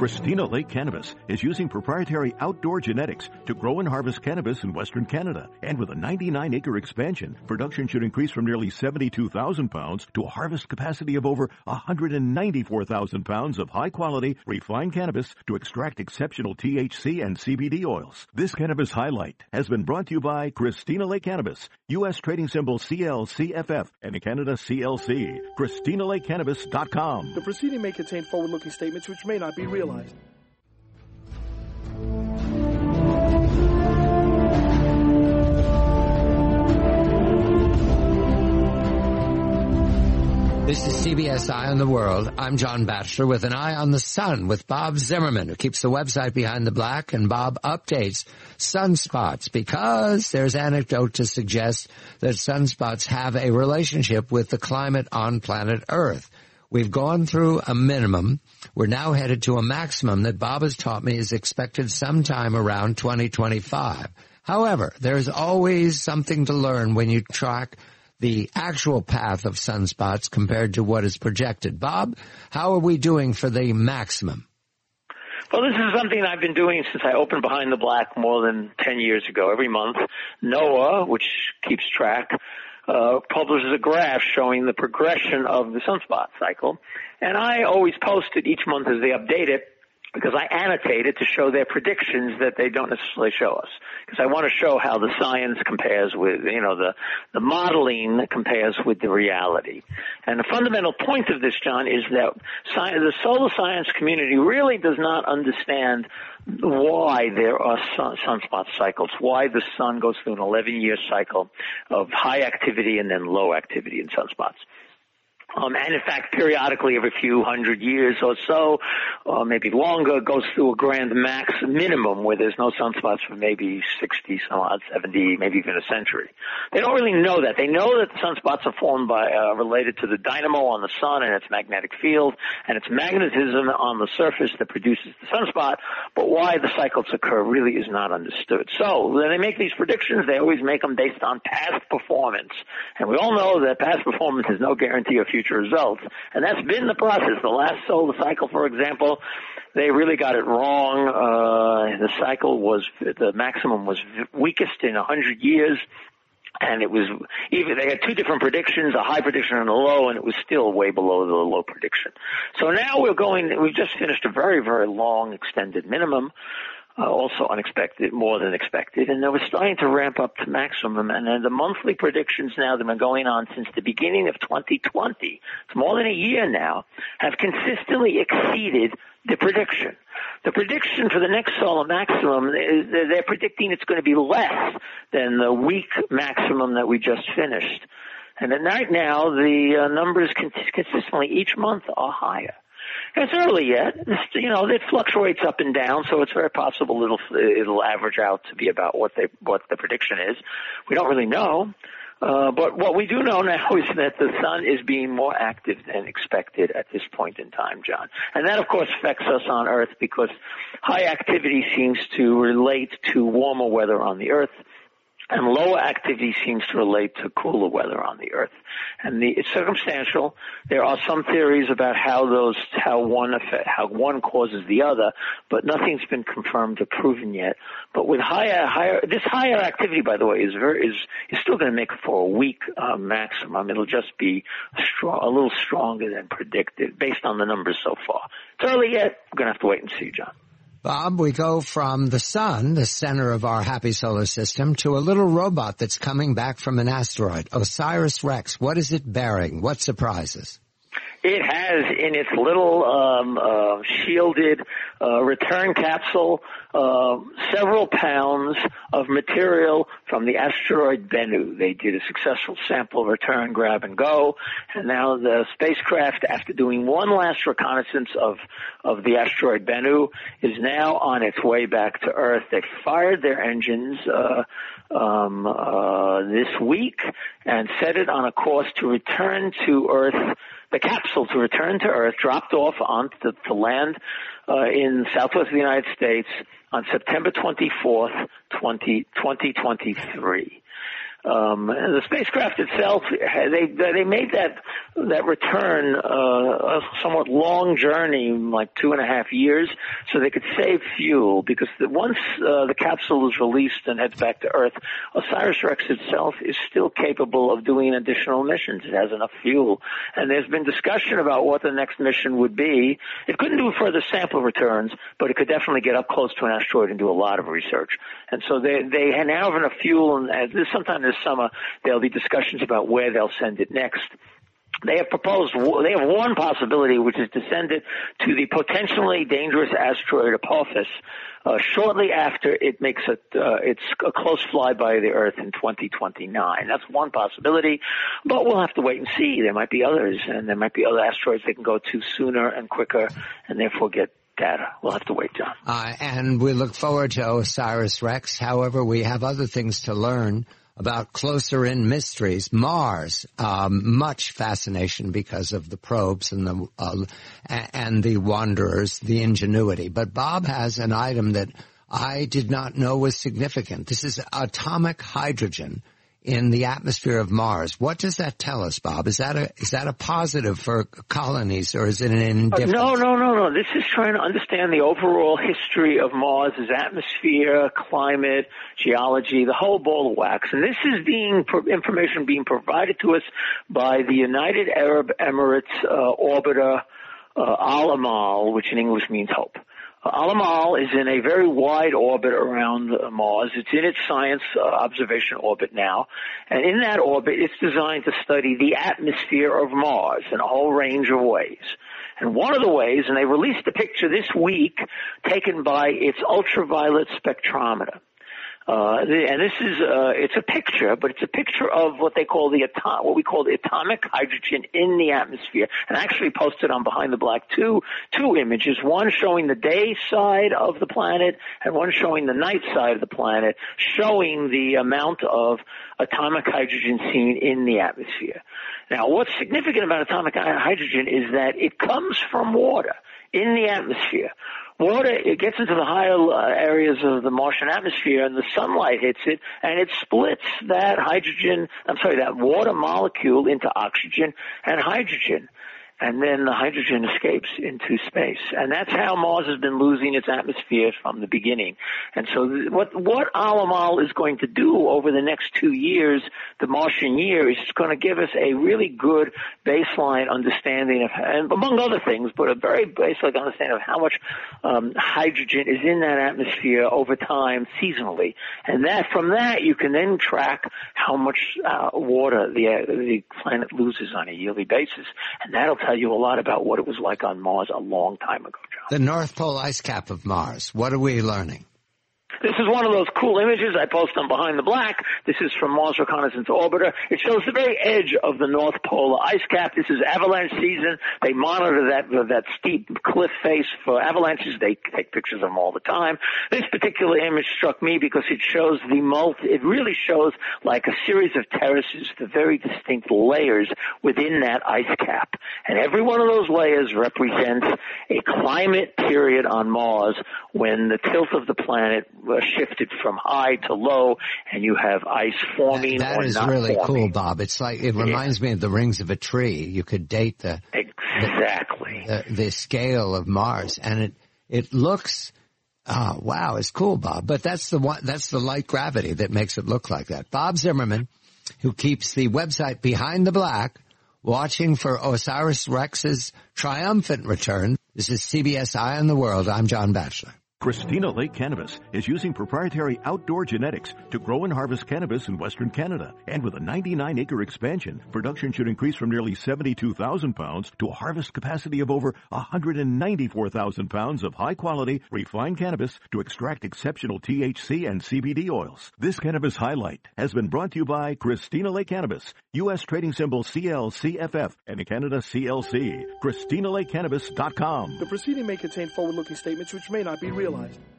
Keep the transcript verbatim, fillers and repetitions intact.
Christina Lake Cannabis is using proprietary outdoor genetics to grow and harvest cannabis in Western Canada. And with a ninety-nine acre expansion, production should increase from nearly seventy-two thousand pounds to a harvest capacity of over one hundred ninety-four thousand pounds of high-quality, refined cannabis to extract exceptional T H C and C B D oils. This Cannabis Highlight has been brought to you by Christina Lake Cannabis, U S trading symbol C L C F F, and in Canada C L C. Christina Lake Cannabis dot com. The proceeding may contain forward-looking statements which may not be realized. This is C B S Eye on the World. I'm John Batchelor with an eye on the sun with Bob Zimmerman, who keeps the website Behind the Black, and Bob updates sunspots because there's anecdote to suggest that sunspots have a relationship with the climate on planet Earth. We've gone through a minimum. We're now headed to a maximum that Bob has taught me is expected sometime around twenty twenty-five. However, there's always something to learn when you track the actual path of sunspots compared to what is projected. Bob, how are we doing for the maximum? Well, this is something I've been doing since I opened Behind the Black more than ten years ago. Every month, NOAA, which keeps track, uh, publishes a graph showing the progression of the sunspot cycle. And I always post it each month as they update it, because I annotate it to show their predictions that they don't necessarily show us. Because I want to show how the science compares with, you know, the, the modeling compares with the reality. And the fundamental point of this, John, is that science, the solar science community really does not understand why there are sun, sunspot cycles, why the sun goes through an eleven-year cycle of high activity and then low activity in sunspots. Um, and in fact, periodically, every few hundred years or so, or maybe longer, goes through a grand max minimum where there's no sunspots for maybe sixty, some odd, seventy, maybe even a century. They don't really know that. They know that the sunspots are formed by, uh, related to the dynamo on the sun and its magnetic field, and its magnetism on the surface that produces the sunspot, but why the cycles occur really is not understood. So, when they make these predictions, they always make them based on past performance. And we all know that past performance is no guarantee of future results, and that's been the process. The last solar cycle, for example, they really got it wrong. Uh, the cycle was, the maximum was weakest in a hundred years, and it was even, they had two different predictions, a high prediction and a low, and it was still way below the low prediction. So now we're going, we've just finished a very, very long extended minimum. Uh, also unexpected, more than expected, and we're starting to ramp up to maximum. And then the monthly predictions now that have been going on since the beginning of twenty twenty, it's more than a year now, have consistently exceeded the prediction. The prediction for the next solar maximum is they're predicting it's going to be less than the week maximum that we just finished. And at night now, the uh, numbers consistently each month are higher. It's early yet. It's, you know, it fluctuates up and down, so it's very possible it'll it'll average out to be about what they what the prediction is. We don't really know, uh, but what we do know now is that the sun is being more active than expected at this point in time, John. And that, of course, affects us on Earth because high activity seems to relate to warmer weather on the Earth, and lower activity seems to relate to cooler weather on the Earth. And the, it's circumstantial. There are some theories about how those, how one affect, how one causes the other, but nothing's been confirmed or proven yet. But with higher, higher, this higher activity, by the way, is very, is, is still going to make for a weak uh, maximum. It'll just be a, strong, a little stronger than predicted based on the numbers so far. It's early yet. We're going to have to wait and see, John. Bob, we go from the sun, the center of our happy solar system, to a little robot that's coming back from an asteroid, OSIRIS-REx. What is it bearing? What surprises? It has in its little um, uh, shielded uh, return capsule uh, several pounds of material from the asteroid Bennu. They did a successful sample return, grab, and go, and now the spacecraft, after doing one last reconnaissance of of the asteroid Bennu, is now on its way back to Earth. They fired their engines uh, um, uh, this week and set it on a course to return to Earth. The capsule to return to Earth dropped off onto to land uh, in southwest of the United States on September twenty-fourth, twenty twenty-three. Um, and the spacecraft itself, they they made that that return uh, a somewhat long journey, like two and a half years, so they could save fuel. Because the, once uh, the capsule is released and heads back to Earth, OSIRIS-REx itself is still capable of doing additional missions. It has enough fuel, and there's been discussion about what the next mission would be. It couldn't do further sample returns, but it could definitely get up close to an asteroid and do a lot of research. And so they they now have enough fuel, and uh, this sometime this summer there'll be discussions about where they'll send it next. They have proposed, they have one possibility, which is to send it to the potentially dangerous asteroid Apophis uh, shortly after it makes a, uh, its a close flyby of the Earth in twenty twenty-nine. That's one possibility, but we'll have to wait and see. There might be others, and there might be other asteroids they can go to sooner and quicker, and therefore get data. We'll have to wait, John. Uh, and we look forward to OSIRIS-REx. However, we have other things to learn about closer-in mysteries. Mars, um, much fascination because of the probes and the uh, and the wanderers, the ingenuity. But Bob has an item that I did not know was significant. This is atomic hydrogen in the atmosphere of Mars. What does that tell us, Bob? Is that a is that a positive for colonies, or is it an indifference? Uh, no, no, no, no. This is trying to understand the overall history of Mars' atmosphere, climate, geology, the whole ball of wax. And this is being information being provided to us by the United Arab Emirates uh, orbiter uh, Al-Amal, which in English means hope. Al-Amal is in a very wide orbit around uh, Mars. It's in its science uh, observation orbit now. And in that orbit, it's designed to study the atmosphere of Mars in a whole range of ways. And one of the ways, and they released a picture this week taken by its ultraviolet spectrometer. Uh, and this is, uh, it's a picture, but it's a picture of what they call the atom, what we call the atomic hydrogen in the atmosphere. And I actually posted on Behind the Black two, two images, one showing the day side of the planet and one showing the night side of the planet, showing the amount of atomic hydrogen seen in the atmosphere. Now, what's significant about atomic hydrogen is that it comes from water in the atmosphere. Water, it gets into the higher areas of the Martian atmosphere, and the sunlight hits it, and it splits that hydrogen, I'm sorry, that water molecule into oxygen and hydrogen. And then the hydrogen escapes into space. And that's how Mars has been losing its atmosphere from the beginning. And so th- what, what Al-Amal is going to do over the next two years, the Martian year, is going to give us a really good baseline understanding of, and among other things, but a very basic understanding of how much um, hydrogen is in that atmosphere over time seasonally. And that, from that, you can then track how much uh, water the, uh, the planet loses on a yearly basis. And that'll tell you a lot about what it was like on Mars a long time ago, John. The North Pole ice cap of Mars. What are we learning? This is one of those cool images I post on Behind the Black. This is from Mars Reconnaissance Orbiter. It shows the very edge of the North Polar ice cap. This is avalanche season. They monitor that that steep cliff face for avalanches. They take pictures of them all the time. This particular image struck me because it shows the multi, it really shows like a series of terraces, the very distinct layers within that ice cap. And every one of those layers represents a climate period on Mars when the tilt of the planet shifted from high to low, and you have ice forming that, that or is not really forming. cool, Bob. It's like, it reminds yeah. me of the rings of a tree. You could date the exactly the, the, the scale of Mars, and it it looks, oh wow, it's cool, Bob. But that's the one, that's the light gravity that makes it look like that. Bob Zimmerman, who keeps the website Behind the Black, watching for OSIRIS-REx's triumphant return. This is C B S Eye on the World. I'm John Batchelor. Christina Lake Cannabis is using proprietary outdoor genetics to grow and harvest cannabis in Western Canada. And with a ninety-nine acre expansion, production should increase from nearly seventy-two thousand pounds to a harvest capacity of over one hundred ninety-four thousand pounds of high-quality, refined cannabis to extract exceptional T H C and C B D oils. This cannabis highlight has been brought to you by Christina Lake Cannabis, U S trading symbol C L C F F, and in Canada C L C. Christina Lake Cannabis dot com. The proceeding may contain forward-looking statements which may not be realized.